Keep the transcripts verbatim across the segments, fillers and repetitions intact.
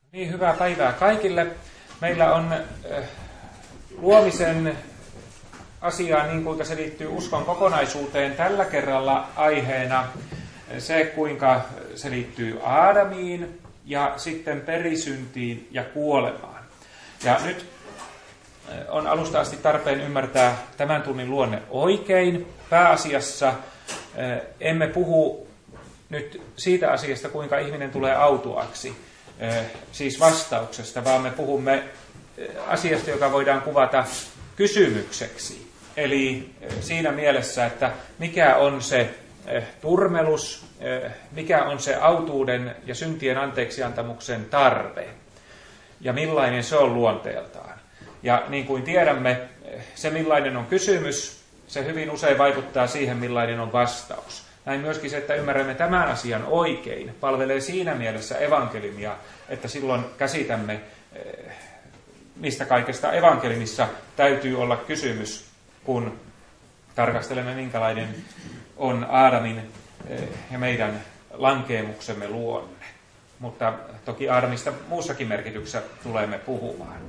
Niin, hyvää päivää kaikille. Meillä on äh, luomisen asiaa, niin kuinka se liittyy uskon kokonaisuuteen, tällä kerralla aiheena se, kuinka se liittyy Aadamiin ja sitten perisyntiin ja kuolemaan. Ja nyt on alusta asti tarpeen ymmärtää tämän tunnin luonne oikein. Pääasiassa äh, emme puhu nyt siitä asiasta, kuinka ihminen tulee autuaksi, siis vastauksesta, vaan me puhumme asiasta, joka voidaan kuvata kysymykseksi. Eli siinä mielessä, että mikä on se turmelus, mikä on se autuuden ja syntien anteeksiantamuksen tarve ja millainen se on luonteeltaan. Ja niin kuin tiedämme, se millainen on kysymys, se hyvin usein vaikuttaa siihen, millainen on vastaus. Näin myöskin se, että ymmärrämme tämän asian oikein, palvelee siinä mielessä evankeliumia, että silloin käsitämme, mistä kaikesta evankelimissa täytyy olla kysymys, kun tarkastelemme, minkälainen on Aadamin ja meidän lankeemuksemme luonne. Mutta toki Aadamista muussakin merkityksessä tulemme puhumaan.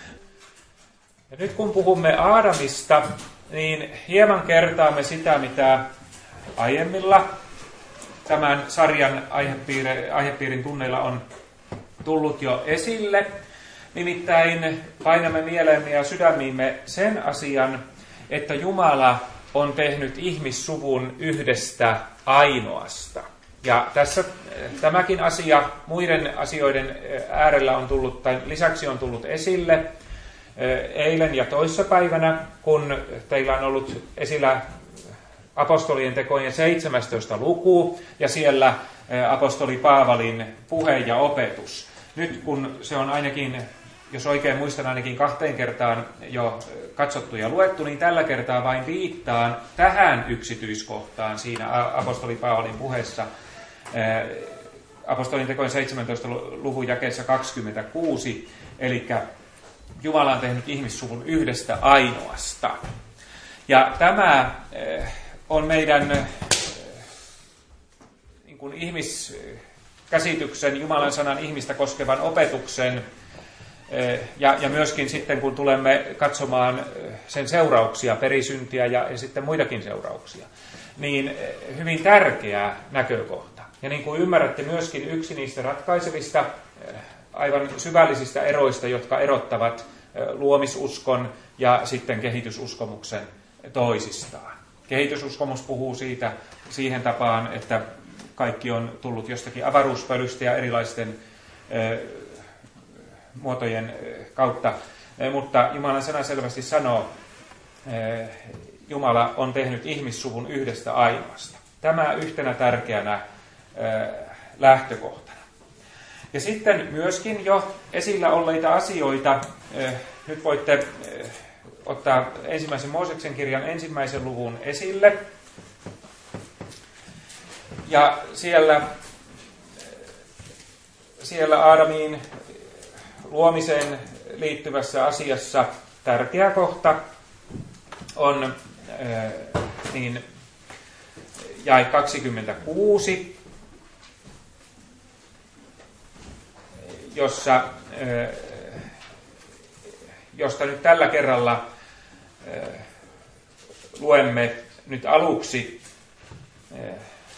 Ja nyt kun puhumme Aadamista, niin hieman kertaamme sitä, mitä aiemmilla tämän sarjan aihepiirin, aihepiirin tunneilla on tullut jo esille. Nimittäin painamme mieleemme ja sydämiimme sen asian, että Jumala on tehnyt ihmissuvun yhdestä ainoasta. Ja tässä tämäkin asia muiden asioiden äärellä on tullut, tai lisäksi on tullut esille eilen ja toissapäivänä, kun teillä on ollut esillä apostolien tekojen seitsemästoista luku ja siellä apostoli Paavalin puhe ja opetus. Nyt kun se on ainakin, jos oikein muistan, ainakin kahteen kertaan jo katsottu ja luettu, niin tällä kertaa vain viittaan tähän yksityiskohtaan siinä apostoli Paavalin puheessa. Apostolien tekojen seitsemäntoista luvun jakeessa kaksikymmentäkuusi, eli Jumala on tehnyt ihmissuvun yhdestä ainoasta. Ja tämä on meidän niin kuin ihmiskäsityksen, Jumalan sanan ihmistä koskevan opetuksen ja, ja myöskin sitten kun tulemme katsomaan sen seurauksia, perisyntiä ja, ja sitten muitakin seurauksia, niin hyvin tärkeä näkökohta. Ja niin kuin ymmärrätte myöskin yksi niistä ratkaisevista, aivan syvällisistä eroista, jotka erottavat luomisuskon ja sitten kehitysuskomuksen toisistaan. Kehitysuskomus puhuu siitä siihen tapaan, että kaikki on tullut jostakin avaruuspölystä ja erilaisten ö, muotojen kautta, e, mutta Jumalan sana selvästi sanoo, e, Jumala on tehnyt ihmissuvun yhdestä ainoasta. Tämä yhtenä tärkeänä ö, lähtökohtana. Ja sitten myöskin jo esillä olleita asioita, ö, nyt voitte ö, ottaa ensimmäisen Mooseksen kirjan ensimmäisen luvun esille. Ja siellä, siellä Aadamiin luomiseen liittyvässä asiassa tärkeä kohta on äh, niin, jae kaksikymmentäkuusi, jossa, äh, josta nyt tällä kerralla äh, luemme nyt aluksi äh,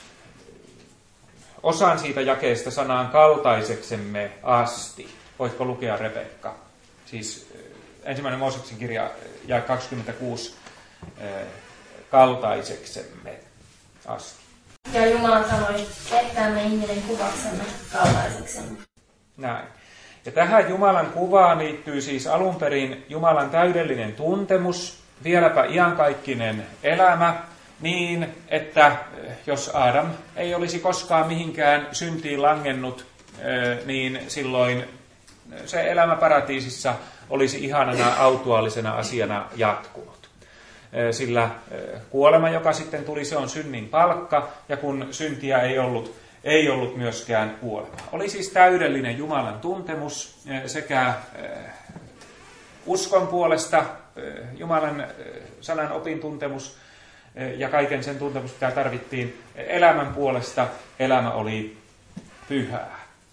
osan siitä jakeesta sanaan kaltaiseksemme asti. Voitko lukea, Rebekka? Siis ensimmäinen Mooseksen kirja jae kaksikymmentäkuusi kaltaiseksemme asti. Ja Jumala sanoi, tehdäämme ihminen kuvaksemme kaltaiseksemme. Näin. Ja tähän Jumalan kuvaan liittyy siis alun perin Jumalan täydellinen tuntemus, vieläpä iankaikkinen elämä, niin, että jos Aadam ei olisi koskaan mihinkään syntiin langennut, niin silloin se elämä paratiisissa olisi ihanana autuaallisena asiana jatkunut. Sillä kuolema, joka sitten tuli, se on synnin palkka, ja kun syntiä ei ollut, ei ollut myöskään kuolema. Oli siis täydellinen Jumalan tuntemus sekä uskon puolesta, Jumalan sanan opin tuntemus, ja kaiken sen tuntemus, mitä tarvittiin elämän puolesta, elämä oli pyhää.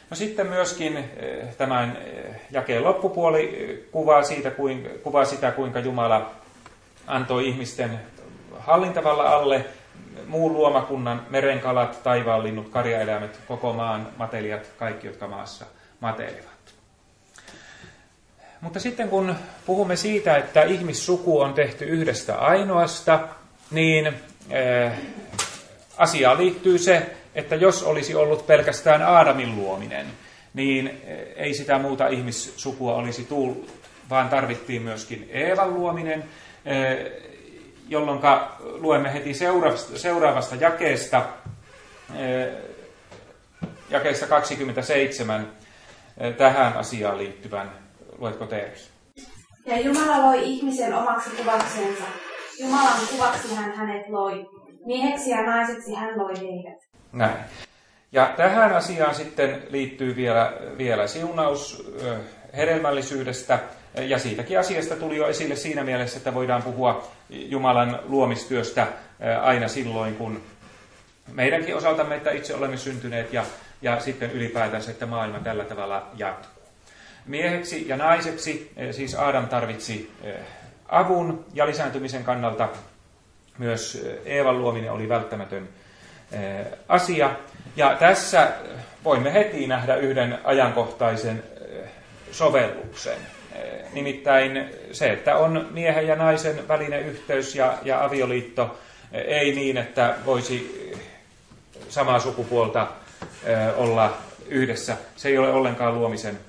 No sitten myöskin tämän jakeen loppupuoli kuvaa, siitä, kuvaa sitä, kuinka Jumala antoi ihmisten hallintavalla alle muun luomakunnan, merenkalat, taivaanlinnut, karjaeläimet, koko maan matelijat, kaikki, jotka maassa matelevat. Mutta sitten kun puhumme siitä, että ihmissuku on tehty yhdestä ainoasta, niin äh, asiaan liittyy se, että jos olisi ollut pelkästään Aadamin luominen, niin ei sitä muuta ihmissukua olisi tullut, vaan tarvittiin myöskin Eevan luominen, äh, jolloin luemme heti seuraavasta, seuraavasta jakeesta, äh, jakeesta kaksikymmentäseitsemän äh, tähän asiaan liittyvän. Luetko Teeri? Ja Jumala loi ihmisen omaksi kuvaksensa. Jumalan kuvaksi hän hänet loi. Mieheksi ja naiseksi hän loi heidät. Näin. Ja tähän asiaan sitten liittyy vielä, vielä siunaus äh, hedelmällisyydestä. Ja siitäkin asiasta tuli jo esille siinä mielessä, että voidaan puhua Jumalan luomistyöstä äh, aina silloin, kun meidänkin osaltamme, että itse olemme syntyneet ja, ja sitten ylipäätänsä, että maailma tällä tavalla jatkuu. Mieheksi ja naiseksi, siis Aadam tarvitsi avun ja lisääntymisen kannalta myös Eevan luominen oli välttämätön asia. Ja tässä voimme heti nähdä yhden ajankohtaisen sovelluksen. Nimittäin se, että on miehen ja naisen välinen yhteys ja, ja avioliitto, ei niin, että voisi samaa sukupuolta olla yhdessä. Se ei ole ollenkaan luomisen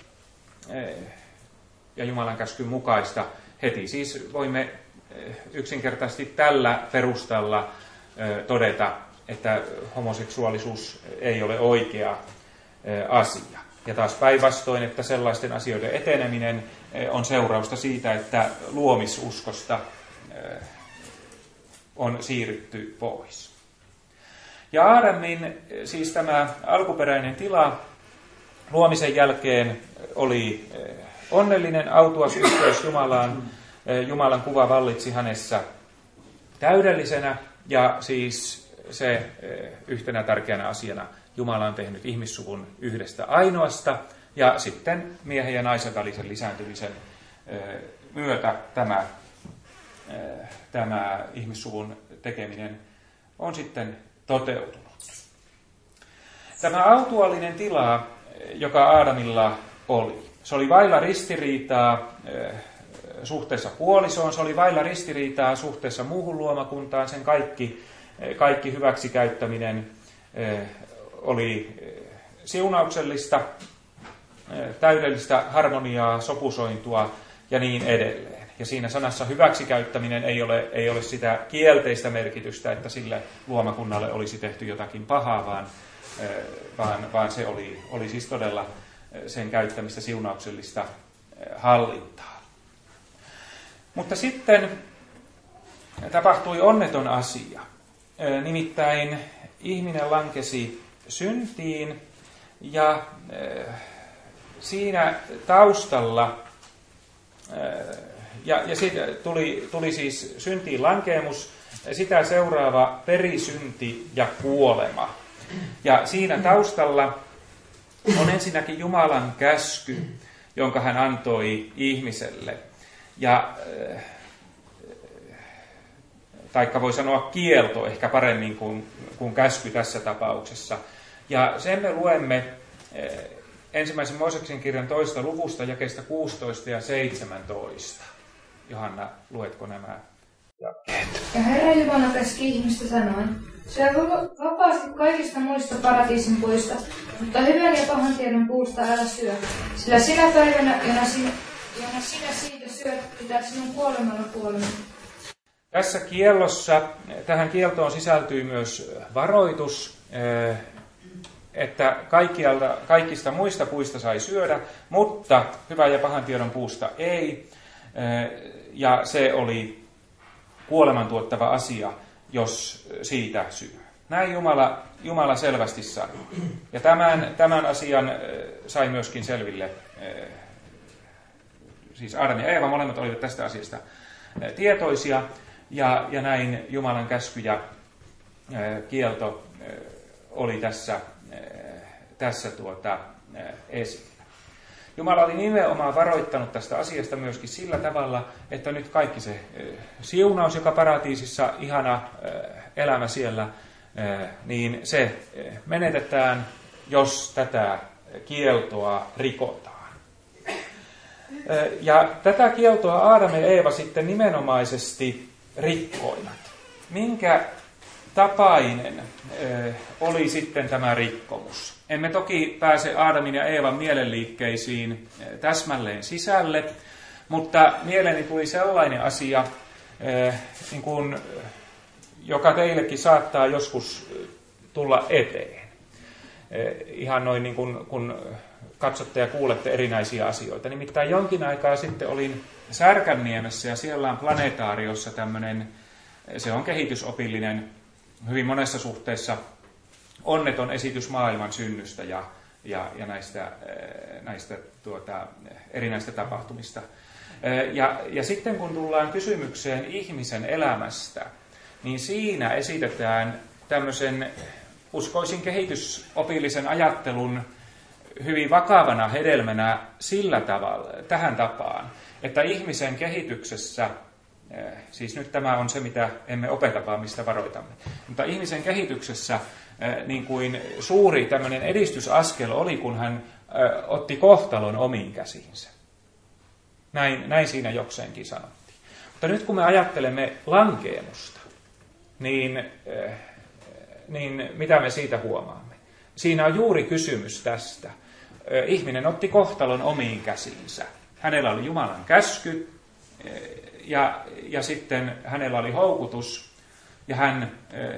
ja Jumalan käskyn mukaista heti. Siis voimme yksinkertaisesti tällä perustalla todeta, että homoseksuaalisuus ei ole oikea asia. Ja taas päinvastoin, että sellaisten asioiden eteneminen on seurausta siitä, että luomisuskosta on siirrytty pois. Ja Aadamin, siis tämä alkuperäinen tila, luomisen jälkeen oli onnellinen, autuas yhteys Jumalaan. Jumalan kuva vallitsi hänessä täydellisenä ja siis se yhtenä tärkeänä asiana Jumala on tehnyt ihmissuvun yhdestä ainoasta ja sitten miehen ja naisen välisen lisääntymisen myötä tämä, tämä ihmissuvun tekeminen on sitten toteutunut. Tämä autuallinen tila, joka Aadamilla oli. Se oli vailla ristiriitaa suhteessa puolisoon, se oli vailla ristiriitaa suhteessa muuhun luomakuntaan, sen kaikki, kaikki hyväksikäyttäminen oli siunauksellista, täydellistä harmoniaa, sopusointua ja niin edelleen. Ja siinä sanassa hyväksikäyttäminen ei ole, ei ole sitä kielteistä merkitystä, että sille luomakunnalle olisi tehty jotakin pahaa, vaan Vaan, vaan se oli, oli siis todella sen käyttämistä siunauksellista hallintaa. Mutta sitten tapahtui onneton asia. Nimittäin ihminen lankesi syntiin ja siinä taustalla, ja, ja siitä tuli, tuli siis syntiin lankeemus, sitä seuraava perisynti ja kuolema. Ja siinä taustalla on ensinnäkin Jumalan käsky, jonka hän antoi ihmiselle. Ja, taikka voi sanoa kielto ehkä paremmin kuin, kuin käsky tässä tapauksessa. Ja sen me luemme ensimmäisen Mooseksen kirjan toista luvusta jakeesta kuusitoista ja seitsemäntoista. Johanna, luetko nämä jakeet? Ja Herra Jumala käski ihmistä sanoen, syö vapaasti kaikista muista paratiisin puista, mutta hyvän ja pahan tiedon puusta älä syö, sillä sinä päivänä, jona sinä, jona sinä siitä syöt, pitää sinun kuolemalla kuoleman. Tässä kiellossa, tähän kieltoon sisältyy myös varoitus, että kaikkialta, kaikista muista puista sai syödä, mutta hyvän ja pahan tiedon puusta ei, ja se oli kuoleman tuottava asia, jos siitä syö. Näin Jumala, Jumala selvästi sanoi. Ja tämän, tämän asian sai myöskin selville, siis Adam ja Eeva, molemmat olivat tästä asiasta tietoisia, ja, ja näin Jumalan käsky ja kielto oli tässä tässä tuota, esillä. Jumala oli nimenomaan varoittanut tästä asiasta myöskin sillä tavalla, että nyt kaikki se siunaus, joka paratiisissa, ihana elämä siellä, niin se menetetään, jos tätä kieltoa rikotaan. Ja tätä kieltoa Aadam ja Eeva sitten nimenomaisesti rikkoivat. Minkä tapainen oli sitten tämä rikkomus? Emme toki pääse Aadamin ja Eevan mielenliikkeisiin täsmälleen sisälle, mutta mieleeni tuli sellainen asia, niin kuin, joka teillekin saattaa joskus tulla eteen. Ihan noin niin kuin, kun katsotte ja kuulette erinäisiä asioita. Nimittäin jonkin aikaa sitten olin Särkänniemessä ja siellä on planetaariossa tämmöinen, se on kehitysopillinen, hyvin monessa suhteessa onneton esitys maailman synnystä ja, ja, ja näistä, näistä tuota, erinäistä tapahtumista. Ja, ja sitten kun tullaan kysymykseen ihmisen elämästä, niin siinä esitetään tämmöisen, uskoisin kehitysopillisen ajattelun hyvin vakavana hedelmänä sillä tavalla, tähän tapaan, että ihmisen kehityksessä, siis nyt tämä on se, mitä emme opeta, vaan mistä varoitamme, mutta ihmisen kehityksessä niin kuin suuri tämmöinen edistysaskel oli, kun hän otti kohtalon omiin käsiinsä. Näin, näin siinä jokseenkin sanottiin. Mutta nyt kun me ajattelemme lankeemusta, niin, niin mitä me siitä huomaamme? Siinä on juuri kysymys tästä. Ihminen otti kohtalon omiin käsiinsä. Hänellä oli Jumalan käsky ja, ja sitten hänellä oli houkutus ja hän,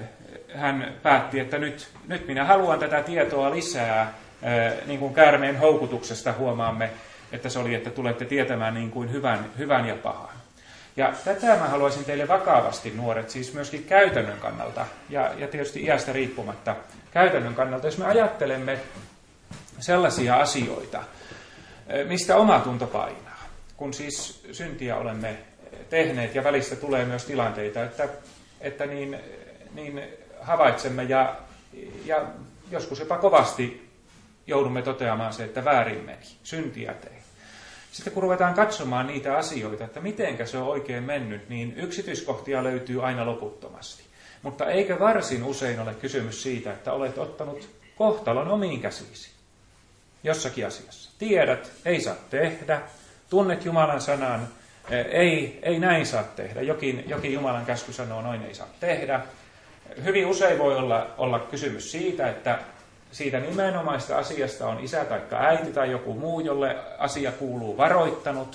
hän päätti, että nyt, nyt minä haluan tätä tietoa lisää. Niin kuin käärmeen houkutuksesta huomaamme, että se oli, että tulette tietämään niin kuin hyvän, hyvän ja pahan. Ja tätä mä haluaisin teille vakavasti, nuoret, siis myöskin käytännön kannalta ja, ja tietysti iästä riippumatta käytännön kannalta, jos me ajattelemme sellaisia asioita, mistä oma tunto painaa, kun siis syntiä olemme tehneet ja välistä tulee myös tilanteita, että, että niin, niin havaitsemme ja, ja joskus jopa kovasti joudumme toteamaan se, että väärin meni, syntiä tein. Sitten kun ruvetaan katsomaan niitä asioita, että mitenkä se on oikein mennyt, niin yksityiskohtia löytyy aina loputtomasti. Mutta eikö varsin usein ole kysymys siitä, että olet ottanut kohtalon omiin käsisi jossakin asiassa. Tiedät, ei saa tehdä, tunnet Jumalan sanan, ei, ei näin saa tehdä, jokin, jokin Jumalan käsky sanoo, noin ei saa tehdä. Hyvin usein voi olla, olla kysymys siitä, että siitä nimenomaista asiasta on isä tai äiti tai joku muu, jolle asia kuuluu, varoittanut.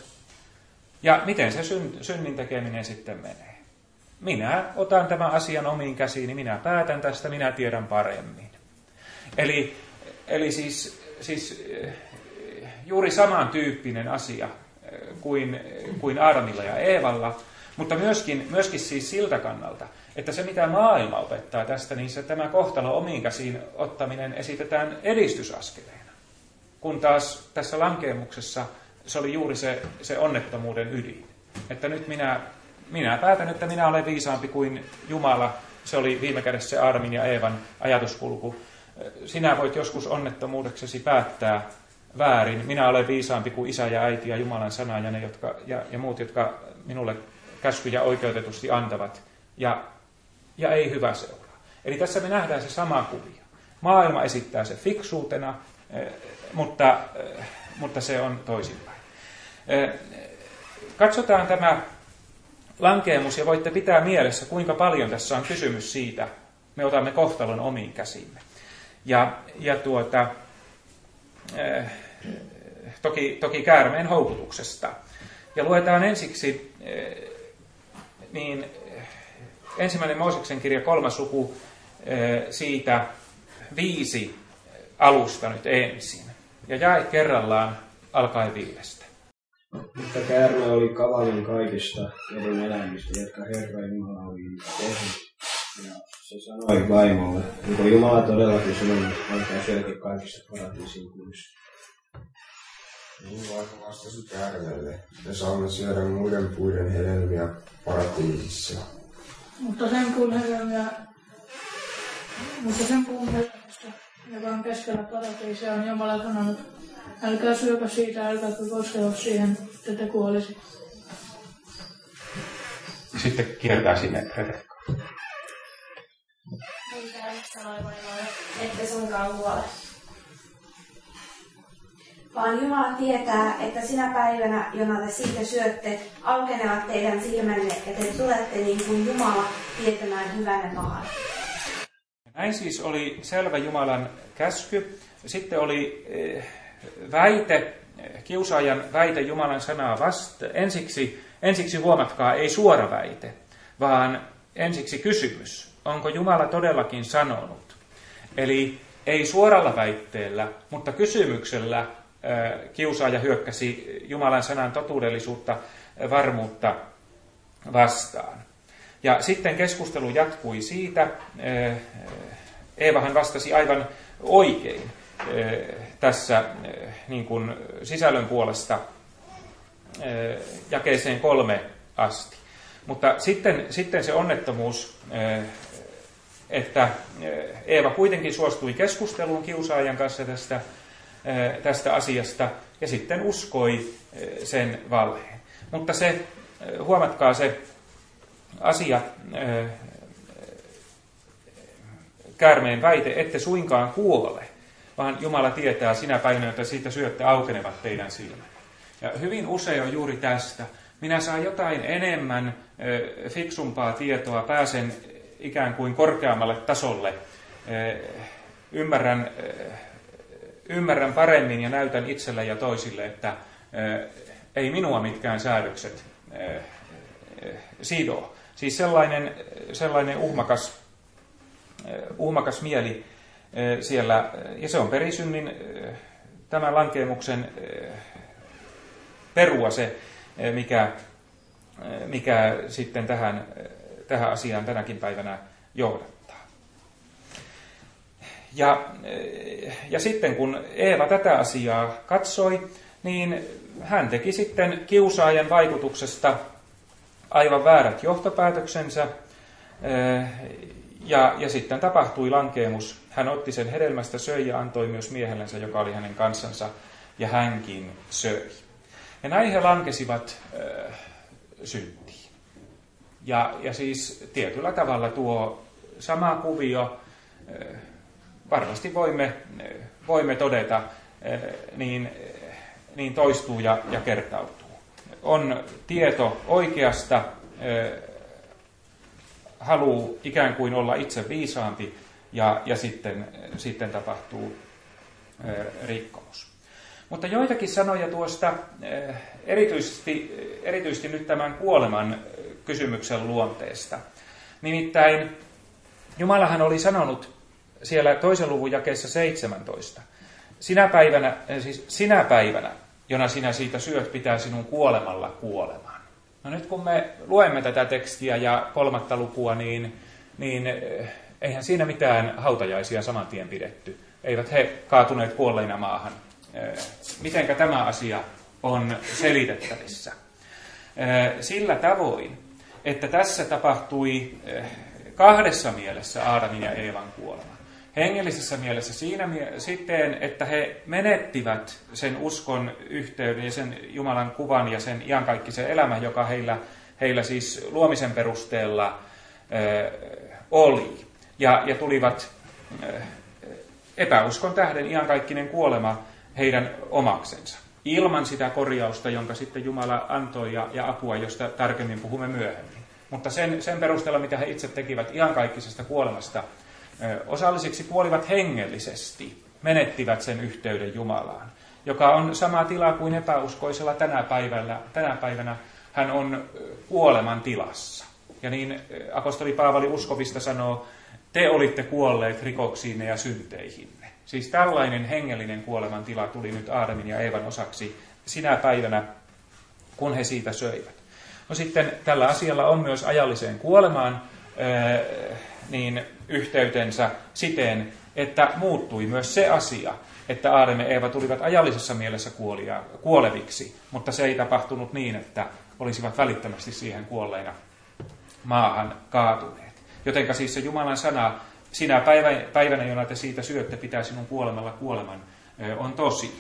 Ja miten se synnin tekeminen sitten menee? Minä otan tämän asian omiin käsiini, minä päätän tästä, minä tiedän paremmin. Eli, eli siis, siis juuri samantyyppinen asia kuin, kuin Aadamilla ja Eevalla, mutta myöskin, myöskin siis siltä kannalta, että se mitä maailma opettaa tästä, niin se tämä kohtalo omiin käsiin ottaminen esitetään edistysaskeleena. Kun taas tässä lankeemuksessa se oli juuri se, se onnettomuuden ydin. Että nyt minä, minä päätän, että minä olen viisaampi kuin Jumala. Se oli viime kädessä se Aadamin ja Eevan ajatuskulku. Sinä voit joskus onnettomuudeksesi päättää väärin. Minä olen viisaampi kuin isä ja äiti ja Jumalan sana ja, ne, jotka, ja, ja muut, jotka minulle käskyjä oikeutetusti antavat. Ja, ja ei hyvä seuraa. Eli tässä me nähdään se sama kuvio. Maailma esittää se fiksuutena, mutta, mutta se on toisinpäin. Katsotaan tämä lankeemus ja voitte pitää mielessä, kuinka paljon tässä on kysymys siitä. Me otamme kohtalon omiin käsimme. Ja, ja tuota, toki, toki käärmeen houkutuksesta. Ja luetaan ensiksi niin, ensimmäinen Mooseksen kirja kolmas luku siitä viisi alusta nyt ensin. Ja jae kerrallaan alkaen viidestä. Mutta käärme oli kavalin kaikista edun eläimistä, jotka Herra Jumala oli tehnyt. Ja se sanoi vaimolle, onko Jumala todellakin sanonut, antaa syödä kaikista paratiisin puista. Niin vaimo vastasi käärmeelle, me saamme syödä muiden puiden hedelmiä paratiisissa. Mutta sen puun hedelmiä, mutta sen puun hedelmistä joka on keskellä paratiisia, on Jumala sanonut, älkää syöpä siitä, älkää koskella siihen, että te kuolisi. Sitten kiertää sinne Rebekkaan. Minkä hän sanoi vaimolle, ette sunkaan kuole. Vaan Jumala tietää, että sinä päivänä, jona te siitä syötte, aukenevat teidän silmänne ja te tulette niin kuin Jumala tietämään hyvän ja pahan. Näin siis oli selvä Jumalan käsky. Sitten oli väite, kiusaajan väite Jumalan sanaa vastaan. Ensiksi, ensiksi huomatkaa, ei suora väite, vaan ensiksi kysymys. Onko Jumala todellakin sanonut? Eli ei suoralla väitteellä, mutta kysymyksellä kiusaaja hyökkäsi Jumalan sanan totuudellisuutta, varmuutta vastaan. Ja sitten keskustelu jatkui siitä. Eevahan vastasi aivan oikein tässä niin kuin sisällön puolesta jakeeseen kolme asti. Mutta sitten, sitten se onnettomuus, että Eeva kuitenkin suostui keskusteluun kiusaajan kanssa tästä, tästä asiasta ja sitten uskoi sen valheen. Mutta se, huomatkaa se asia, käärmeen väite, ette suinkaan kuole, vaan Jumala tietää sinä päivänä, että siitä syötte, aukenevat teidän silmät. Ja hyvin usein on juuri tästä. Minä saan jotain enemmän fiksumpaa tietoa, pääsen ikään kuin korkeammalle tasolle, ymmärrän, ymmärrän paremmin ja näytän itselle ja toisille, että ei minua mitkään säädökset sido. Siis sellainen, sellainen uhmakas, uhmakas mieli siellä, ja se on perisynnin tämän lankeemuksen perua se, mikä, mikä sitten tähän, tähän asiaan tänäkin päivänä johdattaa. Ja, ja sitten kun Eeva tätä asiaa katsoi, niin hän teki sitten kiusaajan vaikutuksesta aivan väärät johtopäätöksensä, ja, ja sitten tapahtui lankeemus. Hän otti sen hedelmästä, söi ja antoi myös miehellensä, joka oli hänen kanssansa, ja hänkin söi. Ja näin he lankesivat äh, syntiin. Ja, ja siis tietyllä tavalla tuo sama kuvio, äh, varmasti voimme, äh, voimme todeta, äh, niin, äh, niin toistuu ja, ja kertautuu. On tieto oikeasta, äh, haluu ikään kuin olla itse viisaampi, ja, ja sitten, sitten tapahtuu äh, rikkomus. Mutta joitakin sanoja tuosta, erityisesti, erityisesti nyt tämän kuoleman kysymyksen luonteesta. Nimittäin Jumalahan oli sanonut siellä toisen luvun jakeessa seitsemäntoista. Sinä päivänä, siis sinä päivänä, jona sinä siitä syöt, pitää sinun kuolemalla kuolemaan. No nyt kun me luemme tätä tekstiä ja kolmatta lukua, niin, niin eihän siinä mitään hautajaisia saman tien pidetty. Eivät he kaatuneet kuolleina maahan. Mitenkä tämä asia on selitettävissä? Sillä tavoin, että tässä tapahtui kahdessa mielessä Aadamin ja Eevan kuolema. Hengellisessä mielessä siinä sitten, että he menettivät sen uskon yhteyden ja sen Jumalan kuvan ja sen iankaikkisen elämän, joka heillä, heillä siis luomisen perusteella oli. Ja, ja tulivat epäuskon tähden iankaikkinen kuolema heidän omaksensa, ilman sitä korjausta, jonka sitten Jumala antoi ja, ja apua, josta tarkemmin puhumme myöhemmin. Mutta sen, sen perusteella, mitä he itse tekivät iankaikkisesta kuolemasta, ö, osallisiksi kuolivat hengellisesti, menettivät sen yhteyden Jumalaan, joka on sama tila kuin epäuskoisella tänä päivänä. Tänä päivänä hän on kuoleman tilassa. Ja niin apostoli Paavali uskovista sanoo, te olitte kuolleet rikoksiinne ja synteihinne. Siis tällainen hengellinen kuoleman tila tuli nyt Aadamin ja Eevan osaksi sinä päivänä, kun he siitä söivät. No sitten tällä asialla on myös ajalliseen kuolemaan ää, niin yhteytensä siten, että muuttui myös se asia, että Aadam ja Eeva tulivat ajallisessa mielessä kuolia, kuoleviksi, mutta se ei tapahtunut niin, että olisivat välittömästi siihen kuolleina maahan kaatuneet. Jotenka siis se Jumalan sana sinä päivänä, jona te siitä syötte, pitää sinun kuolemalla kuoleman, on tosi.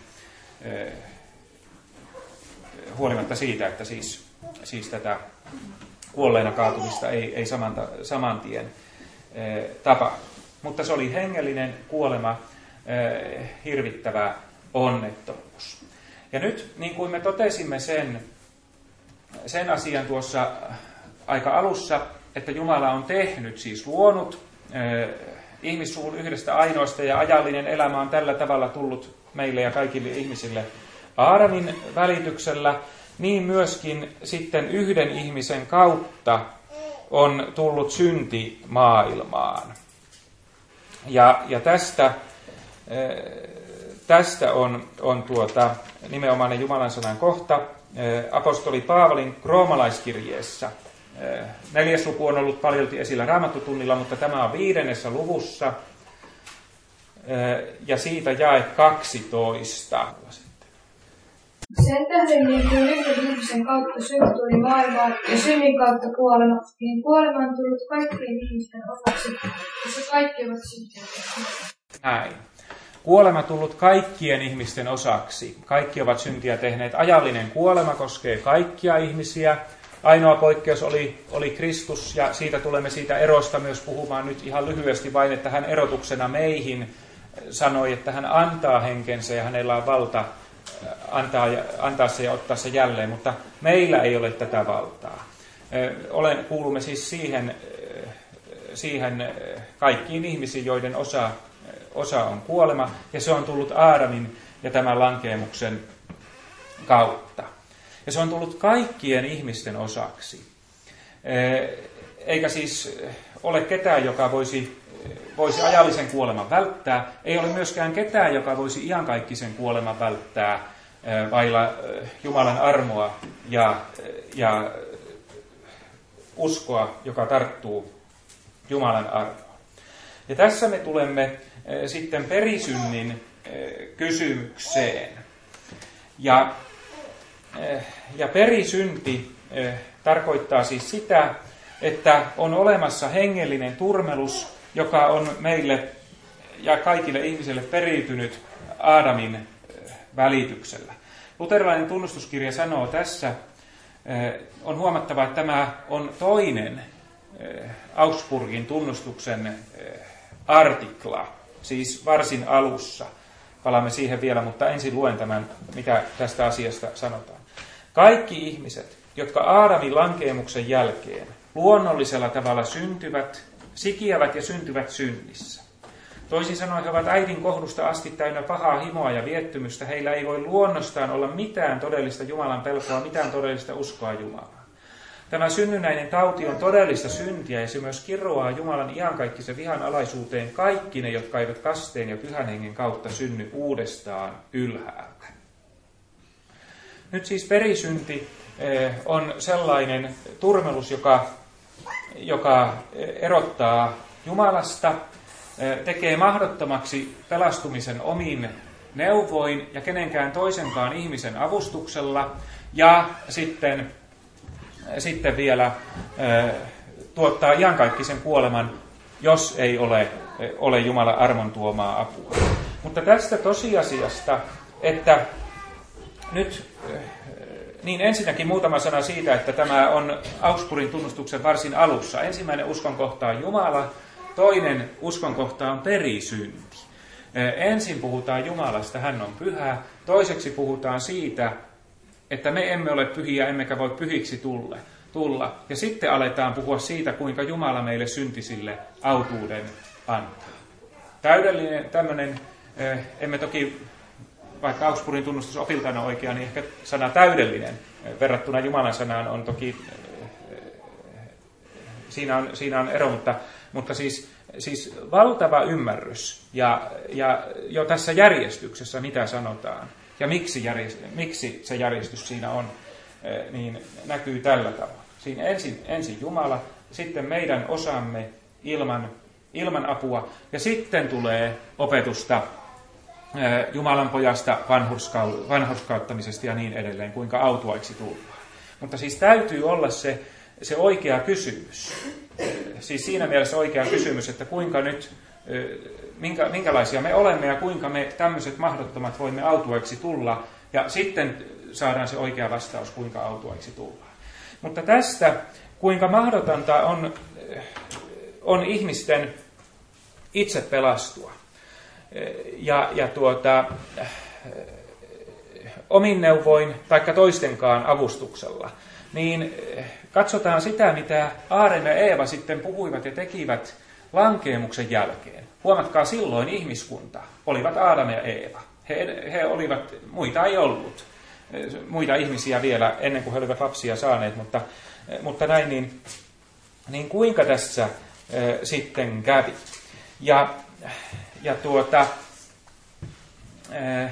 Huolimatta siitä, että siis, siis tätä kuolleena kaatumista ei, ei samanta, saman tien tapahdu. Mutta se oli hengellinen kuolema, hirvittävä onnettomuus. Ja nyt, niin kuin me totesimme sen, sen asian tuossa aika alussa, että Jumala on tehnyt, siis luonut eh, ihmissuvun yhdestä ainoasta, ja ajallinen elämä on tällä tavalla tullut meille ja kaikille ihmisille Aadamin välityksellä, niin myöskin sitten yhden ihmisen kautta on tullut synti maailmaan. Ja, ja tästä, eh, tästä on, on tuota, nimenomainen Jumalan sanan kohta eh, apostoli Paavalin roomalaiskirjeessä. Neljäs luku on ollut paljolti esillä Raamattutunnilla, mutta tämä on viidennessä luvussa ja siitä jae kaksitoista. Sen tähden niin kuin yhden ihmisen kautta synti tuli maailmaan ja synnin kautta kuolema, niin kuolema on tullut kaikkien ihmisten osaksi, koska kaikki ovat syntiä tehneet. Näin. Kuolema tullut kaikkien ihmisten osaksi. Kaikki ovat syntiä tehneet. Ajallinen kuolema koskee kaikkia ihmisiä. Ainoa poikkeus oli, oli Kristus, ja siitä tulemme siitä erosta myös puhumaan nyt ihan lyhyesti vain, että hän erotuksena meihin sanoi, että hän antaa henkensä ja hänellä on valta antaa, antaa se ja ottaa se jälleen, mutta meillä ei ole tätä valtaa. Olen, kuulumme siis siihen, siihen kaikkiin ihmisiin, joiden osa, osa on kuolema, ja se on tullut Aadamin ja tämän lankeemuksen kautta. Ja se on tullut kaikkien ihmisten osaksi. Eikä siis ole ketään, joka voisi, voisi ajallisen kuoleman välttää. Ei ole myöskään ketään, joka voisi iankaikkisen kuoleman välttää vailla Jumalan armoa ja, ja uskoa, joka tarttuu Jumalan armoon. Ja tässä me tulemme sitten perisynnin kysymykseen. Ja Ja perisynti eh, tarkoittaa siis sitä, että on olemassa hengellinen turmelus, joka on meille ja kaikille ihmisille periytynyt Aadamin eh, välityksellä. Luterilainen tunnustuskirja sanoo tässä, eh, on huomattava, että tämä on toinen eh, Augsburgin tunnustuksen eh, artikla, siis varsin alussa. Palaamme siihen vielä, mutta ensin luen tämän, mitä tästä asiasta sanotaan. Kaikki ihmiset, jotka Aadamin lankeemuksen jälkeen luonnollisella tavalla syntyvät, sikiävät ja syntyvät synnissä. Toisin sanoen he ovat äidin kohdusta asti täynnä pahaa himoa ja viettymystä. Heillä ei voi luonnostaan olla mitään todellista Jumalan pelkoa, mitään todellista uskoa Jumalaan. Tämä synnynnäinen tauti on todellista syntiä, ja se myös kirroaa Jumalan iankaikkisen vihan alaisuuteen kaikki ne, jotka eivät kasteen ja pyhän hengen kautta synny uudestaan ylhäältä. Nyt siis perisynti on sellainen turmelus, joka, joka erottaa Jumalasta, tekee mahdottomaksi pelastumisen omin neuvoin ja kenenkään toisenkaan ihmisen avustuksella, ja sitten, sitten vielä tuottaa iankaikkisen kuoleman, jos ei ole, ole Jumalan armon tuomaa apua. Mutta tästä tosiasiasta, että nyt, niin ensinnäkin muutama sana siitä, että tämä on Augsburgin tunnustuksen varsin alussa. Ensimmäinen uskonkohta on Jumala, toinen uskonkohta on perisynti. Ensin puhutaan Jumalasta, hän on pyhä. Toiseksi puhutaan siitä, että me emme ole pyhiä, emmekä voi pyhiksi tulla. tulla. Ja sitten aletaan puhua siitä, kuinka Jumala meille syntisille autuuden antaa. Täydellinen tämmöinen, emme toki, vaikka Augsburgin tunnustus opiltaan on oikea, niin ehkä sana täydellinen verrattuna Jumalan sanaan on toki, siinä on, siinä on ero, mutta, mutta siis, siis valtava ymmärrys ja, ja jo tässä järjestyksessä, mitä sanotaan ja miksi, järjest, miksi se järjestys siinä on, niin näkyy tällä tavalla. Siinä ensin, ensin Jumala, sitten meidän osamme ilman, ilman apua, ja sitten tulee opetusta Jumalan pojasta, vanhurskauttamisesta ja niin edelleen, kuinka autuaiksi tullaan. Mutta siis täytyy olla se, se oikea kysymys. siis siinä mielessä oikea kysymys, että kuinka nyt, minkä, minkälaisia me olemme ja kuinka me tämmöiset mahdottomat voimme autuaiksi tulla. Ja sitten saadaan se oikea vastaus, kuinka autuaiksi tullaan. Mutta tästä, kuinka mahdotonta on, on ihmisten itse pelastua. Ja, ja tuota, omin neuvoin taikka toistenkaan avustuksella, niin katsotaan sitä, mitä Aarem ja Eeva sitten puhuivat ja tekivät lankeemuksen jälkeen. Huomatkaa, silloin ihmiskunta olivat Aadam ja Eeva. He, he olivat, muita ei ollut, muita ihmisiä vielä ennen kuin he olivat lapsia saaneet, mutta, mutta näin, niin, niin kuinka tässä äh, sitten kävi? Ja, ja tuota, äh,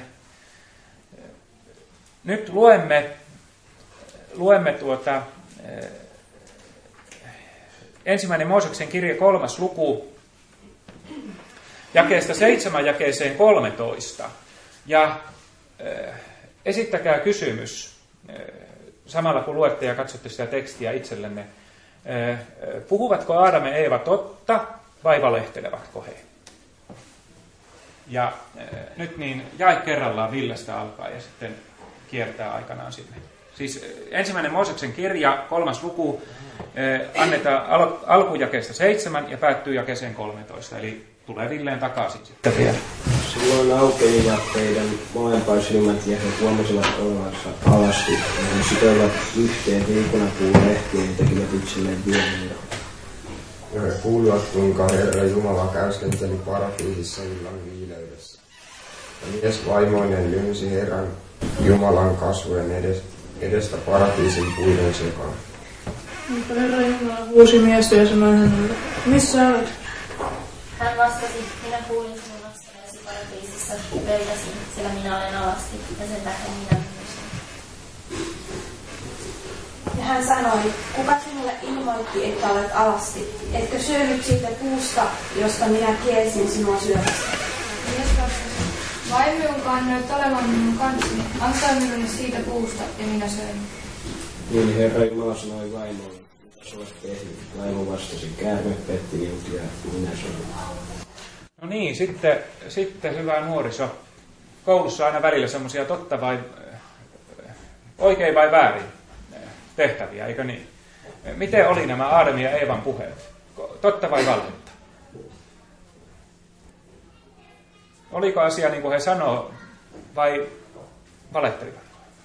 nyt luemme, luemme tuota, äh, ensimmäinen Mooseksen kirja kolmas luku, jakeesta seitsemän jakeeseen kolmetoista. Ja äh, esittäkää kysymys, äh, samalla kun luette ja katsotte sitä tekstiä itsellenne. Äh, puhuvatko Aadam ja Eeva totta vai valehtelevatko he? Ja äh, nyt niin jae kerrallaan Villestä alkaa ja sitten kiertää aikanaan sinne. Siis äh, ensimmäinen Mooseksen kirja, kolmas luku, äh, annetaan al- alkujakeesta seitsemän ja päättyy jakeeseen kolmetoista, eli tulee Villeen takaisin sitten vielä. Silloin aukenivat teidän molempaa silmät ja he huomasivat olevansa alasti. Ja he sitoivat yhteen viikunapuun lehtiin ja tekivät itselleen viemia. Ja he kuulivat, kuinka Herra Jumala käyskenteli paratiisissa illan viileydessä. Ja mies vaimoinen lynsi Herran Jumalan kasvojen edes, edestä paratiisin puiden sekaan. Mutta Herra Jumala huusi miestä ja sanoi hänelle, missä olet? Hän vastasi, minä kuulin sinun vastaneesi paratiisissa, pelkäsin, sillä minä olen alasti, ja sen tähden minä pyysin. Ja hän sanoi, kuka sinulle ilmoitti, että olet alasti? Etkö syönyt siitä puusta, josta minä kielsin sinua syömästä? Mies vastasi, vaimo, jonka annoit olevan minun kanssani, antaa minulle siitä puusta, ja minä söin. Niin Herra Jumala sanoi vaimolle, mitä sä olet tehnyt. Vaimo vastasi, käärme petti minut ja minä söin. No niin, sitten, sitten hyvä nuoriso. Koulussa aina välillä semmoisia totta vai oikein vai väärin tehtäviä, eikö niin? Miten oli nämä Aadamin ja Eevan puheet? Totta vai valhetta? Oliko asia niin kuin he sanoo vai valehtelivat?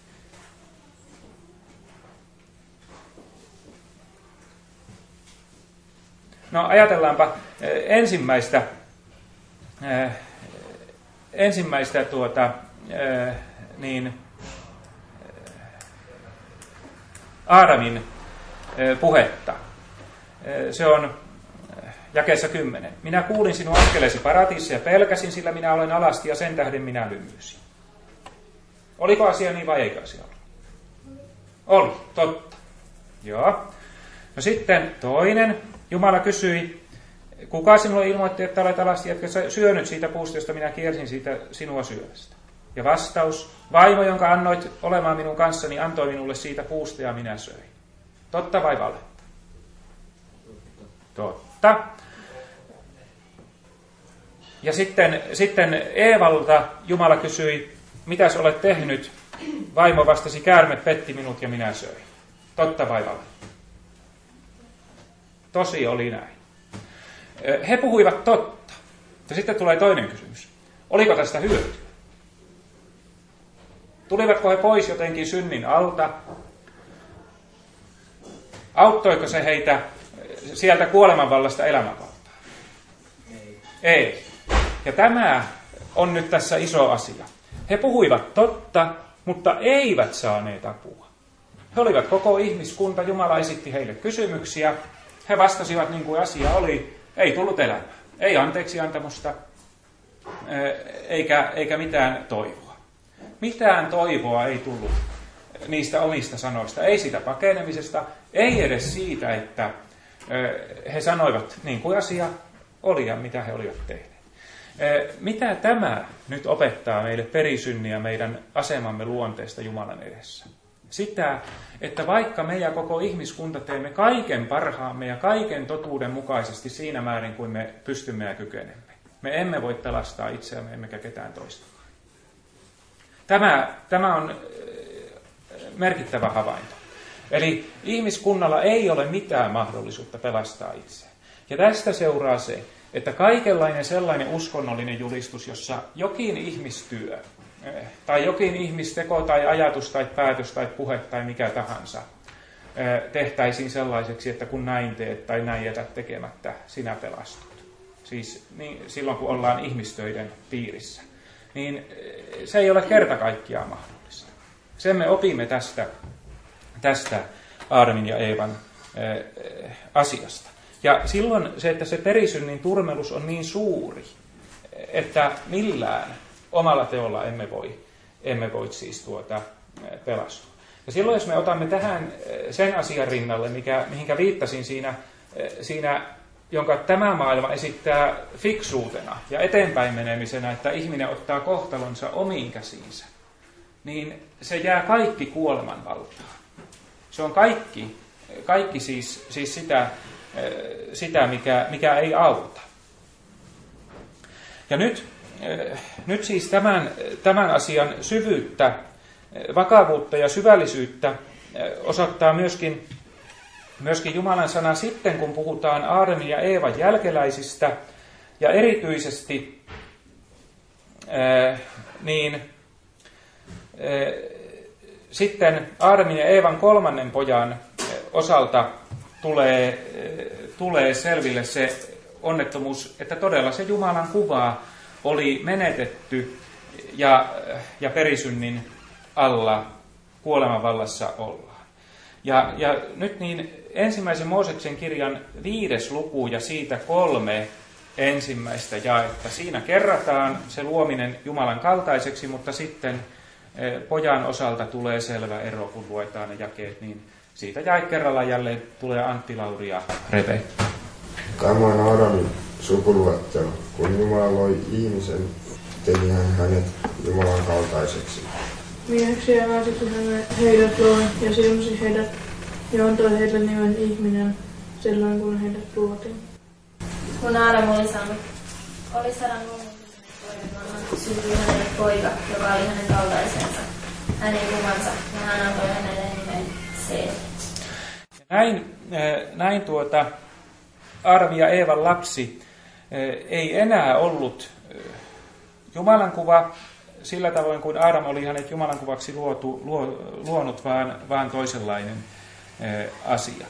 No ajatellaanpa ensimmäistä, äh, ensimmäistä tuota, äh, niin, äh, Aadamin äh, puhetta. Äh, se on äh, jakeessa kymmenen. Minä kuulin sinun askeleesi paratiisissa ja pelkäsin, sillä minä olen alasti ja sen tähden minä lymyisin. Oliko asia niin vai eikö asia ollut? Oli, totta. Joo. No sitten toinen. Jumala kysyi, kuka sinulle ilmoitti, että olet alasti, etkä syönyt siitä puusta, josta minä kiersin siitä sinua syömästä? Ja vastaus, vaimo, jonka annoit olemaan minun kanssani, antoi minulle siitä puusta ja minä söin. Totta vai valetta? Totta. Ja sitten, sitten Eevalta Jumala kysyi, mitäs olet tehnyt? Vaimo vastasi, käärme petti minut ja minä söin. Totta vai valetta? Tosi oli näin. He puhuivat totta. Ja sitten tulee toinen kysymys. Oliko tästä hyötyä? Tulivatko he pois jotenkin synnin alta? Auttoiko se heitä sieltä kuolemanvallasta elämänvaltaan? Ei. Ei. Ja tämä on nyt tässä iso asia. He puhuivat totta, mutta eivät saaneet apua. He olivat koko ihmiskunta, Jumala esitti heille kysymyksiä. He vastasivat niin kuin asia oli, ei tullut elämää, ei anteeksi antamusta, eikä, eikä mitään toivoa. Mitään toivoa ei tullut niistä omista sanoista, ei siitä pakenemisesta, ei edes siitä, että he sanoivat niin kuin asia oli ja mitä he olivat tehneet. Mitä tämä nyt opettaa meille perisynniä meidän asemamme luonteesta Jumalan edessä? sitä, että vaikka me ja koko ihmiskunta teemme kaiken parhaamme ja kaiken totuuden mukaisesti siinä määrin, kuin me pystymme ja kykenemme, me emme voi pelastaa itseämme emmekä ketään toista. Tämä, tämä on merkittävä havainto. Eli ihmiskunnalla ei ole mitään mahdollisuutta pelastaa itseään. Ja tästä seuraa se, että kaikenlainen sellainen uskonnollinen julistus, jossa jokin ihmistyö, tai jokin ihmisteko tai ajatus tai päätös tai puhe tai mikä tahansa, tehtäisiin sellaiseksi, että kun näin teet tai näin jätät tekemättä, sinä pelastut. Siis niin, silloin, kun ollaan ihmistöiden piirissä. Niin se ei ole kerta kaikkiaan mahdollista. Sen me opimme tästä, tästä Aadamin ja Eevan ää, asiasta. Ja silloin se, että se perisynnin turmelus on niin suuri, että millään omalla teolla emme voi, emme voi siis tuota pelastua. Ja silloin, jos me otamme tähän sen asian rinnalle, mikä, mihinkä viittasin siinä, siinä, jonka tämä maailma esittää fiksuutena ja eteenpäin menemisenä, että ihminen ottaa kohtalonsa omiin käsiinsä, niin se jää kaikki kuoleman valtaan. Se on kaikki, kaikki siis, siis sitä, sitä mikä, mikä ei auta. Ja nyt, nyt siis tämän, tämän asian syvyyttä, vakavuutta ja syvällisyyttä osoittaa myöskin, myöskin Jumalan sana sitten, kun puhutaan Aadamin ja Eevan jälkeläisistä, ja erityisesti ää, niin, ää, sitten Aadamin ja Eevan kolmannen pojan osalta tulee, tulee selville se onnettomuus, että todella se Jumalan kuva oli menetetty ja, ja perisynnin alla kuoleman vallassa ollaan. Ja, ja nyt niin ensimmäisen Mooseksen kirjan viides luku ja siitä kolme ensimmäistä jaetta. Siinä kerrataan se luominen Jumalan kaltaiseksi, mutta sitten pojan osalta tulee selvä ero, kun luetaan ne jakeet, niin siitä jae kerralla jälleen tulee Antti, Lauri ja Reve. Tämä on Aadamin sukuluettelo. Kun Jumala loi ihmisen, teki hän hänet Jumalan kaltaiseksi. Mieheksi ja naiseksi hän heidät loi ja silmäsi heidät ja antoi heille nimen ihminen silloin, kun heidät luotiin. Kun Aadam oli saanut, oli sadan luonnollisen vanhan, syntyi hänelle poika, joka oli hänen kaltaisensa, hänen kuvansa, ja hän antoi hänelle nimen Seet. Näin, näin tuota, Aadamin ja Eevan lapsi ei enää ollut Jumalan kuva sillä tavoin, kuin Aadam oli hänet Jumalan kuvaksi luotu, luo, luonut, vaan, vaan toisenlainen asia.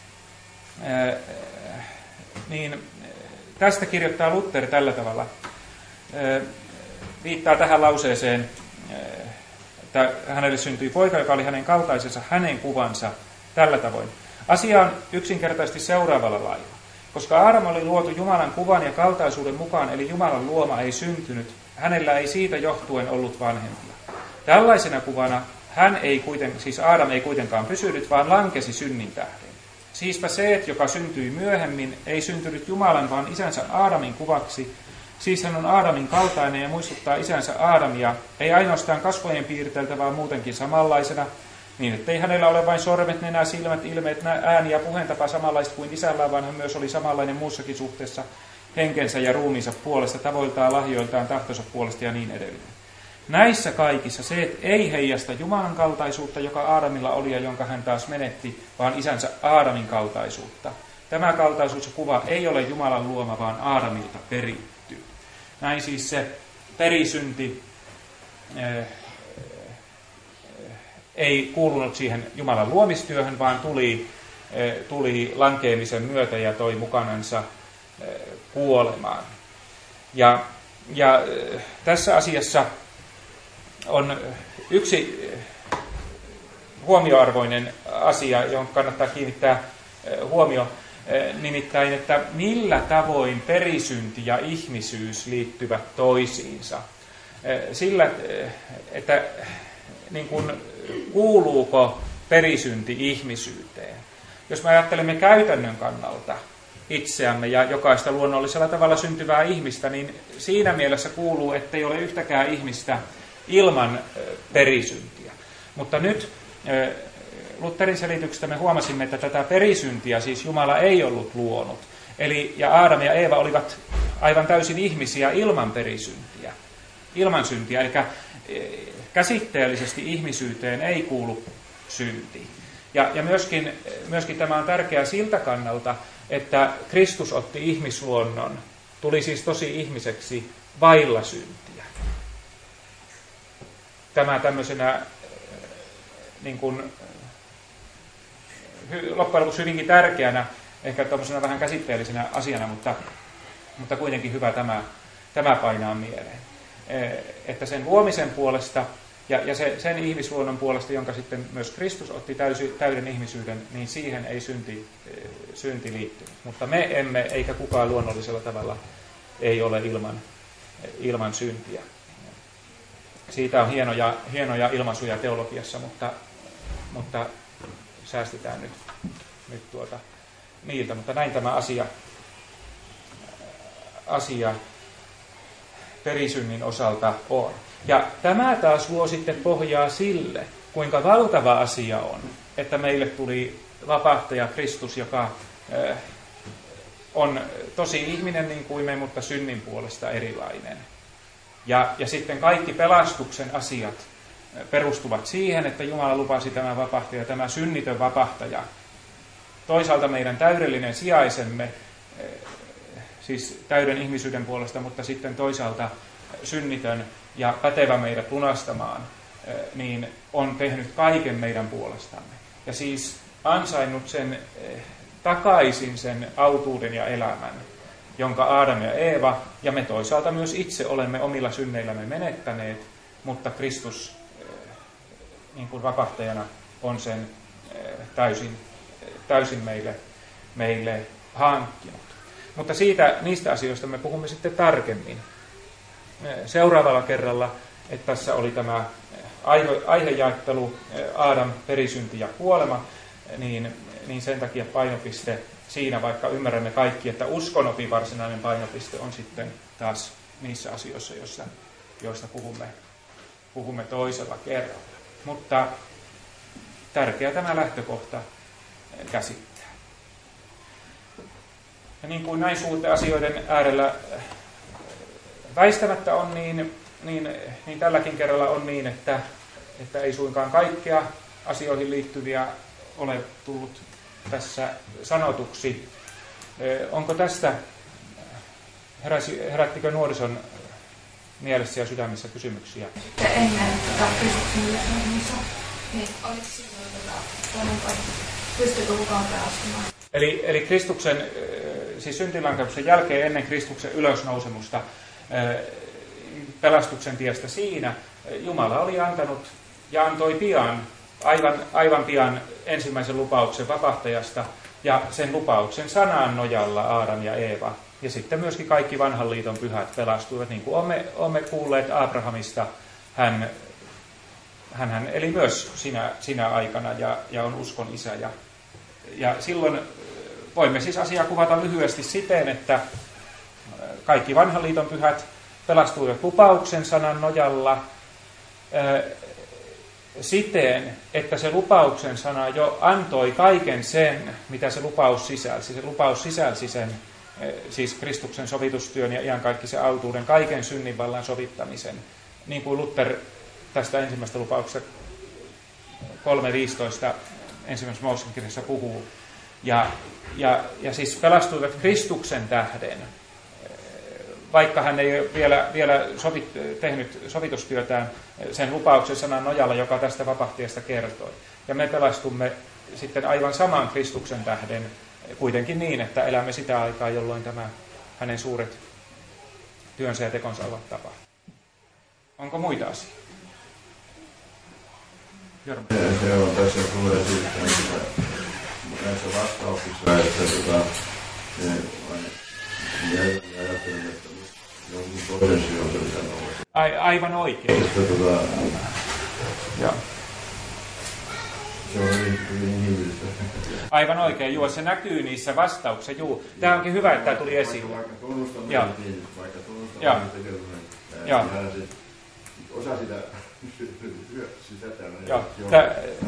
Niin, tästä kirjoittaa Luther tällä tavalla. Viittaa tähän lauseeseen, että hänelle syntyi poika, joka oli hänen kaltaisensa, hänen kuvansa tällä tavoin. Asia on yksinkertaisesti seuraavalla lailla. Koska Aadam oli luotu Jumalan kuvan ja kaltaisuuden mukaan, eli Jumalan luoma ei syntynyt, hänellä ei siitä johtuen ollut vanhempia. Tällaisena kuvana hän ei kuiten, siis Aadam ei kuitenkaan pysynyt, vaan lankesi synnin tähden. Siispä Seet, joka syntyi myöhemmin, ei syntynyt Jumalan, vaan isänsä Aadamin kuvaksi. Siis hän on Aadamin kaltainen ja muistuttaa isänsä Aadamia, ei ainoastaan kasvojen piirteiltä, vaan muutenkin samanlaisena, niin ettei hänellä ole vain sormet, nenä, silmät, ilmeet, ääni ja puheentapa samanlaiset kuin isällään, vaan hän myös oli samanlainen muussakin suhteessa henkensä ja ruumiinsa puolesta, tavoiltaan, lahjoiltaan, tahtonsa puolesta ja niin edelleen. Näissä kaikissa Seet ei heijasta Jumalan kaltaisuutta, joka Aadamilla oli ja jonka hän taas menetti, vaan isänsä Aadamin kaltaisuutta. Tämä kaltaisuus ja kuva ei ole Jumalan luoma, vaan Aadamilta peritty. Näin siis se perisynti eh, ei kuulunut siihen Jumalan luomistyöhön, vaan tuli, eh, tuli lankeemisen myötä ja toi mukanansa eh, kuolemaan. Ja, ja eh, tässä asiassa on yksi huomioarvoinen asia, johon kannattaa kiinnittää huomio, nimittäin, että millä tavoin perisynti ja ihmisyys liittyvät toisiinsa. Sillä, että niin kuin, kuuluuko perisynti ihmisyyteen. Jos me ajattelemme käytännön kannalta itseämme ja jokaista luonnollisella tavalla syntyvää ihmistä, niin siinä mielessä kuuluu, ettei ole yhtäkään ihmistä ilman perisyntiä. Mutta nyt Lutherin selityksestä me huomasimme, että tätä perisyntiä siis Jumala ei ollut luonut. Eli, ja Aadam ja Eeva olivat aivan täysin ihmisiä ilman perisyntiä, ilman syntiä. Eli käsitteellisesti ihmisyyteen ei kuulu synti. Ja, ja myöskin, myöskin tämä on tärkeää siltä kannalta, että Kristus otti ihmisluonnon, tuli siis tosi ihmiseksi vailla syntiä. Tämä tämmöisenä niin kuin, loppujen lopuksi hyvinkin tärkeänä, ehkä tämmöisenä vähän käsitteellisenä asiana, mutta, mutta kuitenkin hyvä tämä, tämä painaa mieleen. Että sen luomisen puolesta ja, ja se, sen ihmisluonnon puolesta, jonka sitten myös Kristus otti täysi, täyden ihmisyyden, niin siihen ei synti, synti liittynyt. Mutta me emme, eikä kukaan luonnollisella tavalla ei ole ilman, ilman syntiä. Siitä on hienoja, hienoja ilmaisuja teologiassa, mutta, mutta säästetään nyt, nyt tuota, niiltä. Mutta näin tämä asia, asia perisynnin osalta on. Ja tämä taas luo sitten pohjaa sille, kuinka valtava asia on, että meille tuli vapahtaja Kristus, joka äh, on tosi ihminen niin kuin me, mutta synnin puolesta erilainen. Ja, ja sitten kaikki pelastuksen asiat perustuvat siihen, että Jumala lupasi tämä vapahtaja, tämä synnitön vapahtaja. Toisaalta meidän täydellinen sijaisemme, siis täyden ihmisyyden puolesta, mutta sitten toisaalta synnitön ja pätevä meidät lunastamaan, niin on tehnyt kaiken meidän puolestamme. Ja siis ansainnut sen takaisin sen autuuden ja elämän, jonka Aadam ja Eeva ja me toisaalta myös itse olemme omilla synneillämme menettäneet, mutta Kristus niin kuin vapahtajana on sen täysin, täysin meille, meille hankkinut. Mutta siitä, niistä asioista me puhumme sitten tarkemmin seuraavalla kerralla, että tässä oli tämä aihe, aihejaottelu Aadam, perisynti ja kuolema, niin, niin sen takia painopiste siinä, vaikka ymmärrämme kaikki, että uskonopi varsinainen painopiste on sitten taas niissä asioissa, joissa, joista puhumme, puhumme toisella kerralla. Mutta tärkeä tämä lähtökohta käsittää. Ja niin kuin näin suurten asioiden äärellä väistämättä on, niin, niin, niin tälläkin kerralla on niin, että, että ei suinkaan kaikkea asioihin liittyviä ole tullut tässä sanotuksi. Onko tästä, heräsi, herättikö nuorison mielessä ja sydämissä kysymyksiä? Sitten ennen tätä Kristuksen ylösnousua, niin oliko silloin tätä, pystyykö kukaan pelastumaan? Eli, eli Kristuksen, siis syntilankeemuksen jälkeen ennen Kristuksen ylösnousemusta pelastuksen tiestä siinä Jumala oli antanut ja antoi pian, aivan, aivan pian ensimmäisen lupauksen vapahtajasta ja sen lupauksen sanan nojalla Aadam ja Eeva. Ja sitten myöskin kaikki vanhan liiton pyhät pelastuivat, niin kuin olemme, olemme kuulleet Abrahamista. Hän, hän, hän eli myös sinä, sinä aikana ja, ja on uskon isä. Ja, ja silloin voimme siis asiaa kuvata lyhyesti siten, että kaikki vanhan liiton pyhät pelastuivat lupauksen sanan nojalla siten, että se lupauksen sana jo antoi kaiken sen, mitä se lupaus sisälsi. Se lupaus sisälsi sen, siis Kristuksen sovitustyön ja iankaikkisen autuuden, kaiken synninvallan sovittamisen. Niin kuin Luther tästä ensimmäisestä lupauksesta kolme viisitoista ensimmäisessä Mooseksen kirjassa puhuu. Ja, ja, ja siis pelastuivat Kristuksen tähden, vaikka hän ei ole vielä, vielä sovit, tehnyt sovitustyötään sen lupauksen sanan nojalla, joka tästä vapahtajasta kertoi. Ja me pelastumme sitten aivan saman Kristuksen tähden, kuitenkin niin, että elämme sitä aikaa, jolloin tämä hänen suuret työnsä ja tekonsa ovat tapahtuneet. Onko muita asioita? Jorma. Se on tässä tulee siitä, että näissä vastauksissa, että tuota, ne ajattelen, että jonkun toisen syy on se sanoo. Ai, aivan oikein. Että tuota, ja. Se on hyvin inhimillistä. Aivan oikein, joo, se näkyy niissä vastauksissa, joo. Tämä onkin hyvä, että tämä tuli esiin. Vaikka tunnustaminen, vaikka tunnustaminen tekeminen, osa sitä Joo, tää,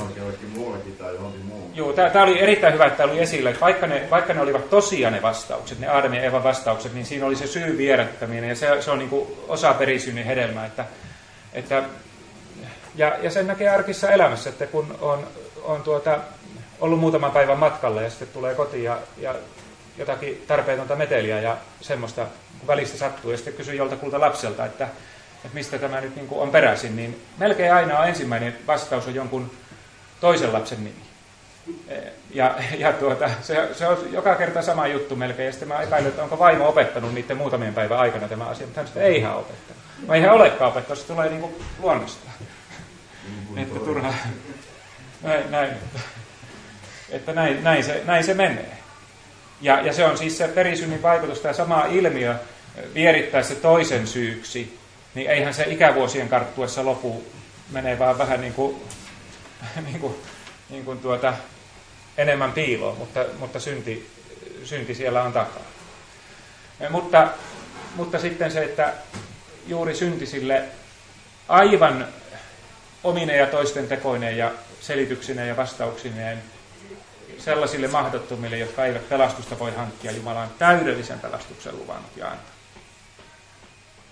joo, tämä oli erittäin hyvä, että tämä oli esillä, että vaikka ne, vaikka ne olivat tosiaan ne vastaukset, ne Aadamin ja Eevan vastaukset, niin siinä oli se syy vierättäminen, ja se, se on niin kuin osa perisynnin hedelmää. Että, että, ja, ja sen näkee arkissa elämässä, että kun on, on tuota, ollut muutaman päivän matkalla ja sitten tulee kotiin ja, ja jotakin tarpeetonta meteliä ja semmoista välistä sattuu, ja sitten kysyy joltakulta lapselta, että, että mistä tämä nyt niin kuin on peräisin, niin melkein aina on ensimmäinen vastaus on jonkun toisen lapsen nimi. Ja, ja tuota, se, se on joka kerta sama juttu melkein, ja sitten mä epäilen, että onko vaimo opettanut niiden muutamien päivän aikana tämä asia, mutta hän sitten ei ihan opettanut. Mä eihän olekaan opettanut, se tulee niin kuin luonnostaan. Niin että turha, näin, näin, että näin, näin, se, näin se menee. Ja, ja se on siis se perisynnin vaikutus, tämä sama ilmiö vierittää se toisen syyksi, niin eihän se ikävuosien karttuessa lopu, menee vaan vähän niin kuin, niin kuin, niin kuin tuota, enemmän piiloon, mutta, mutta synti, synti siellä on takaa. Mutta, mutta sitten se, että juuri syntisille aivan omine ja toisten tekoineen ja selityksineen ja vastauksineen sellaisille mahdottomille, jotka eivät pelastusta voi hankkia, Jumala on täydellisen pelastuksen luvannut ja antaa.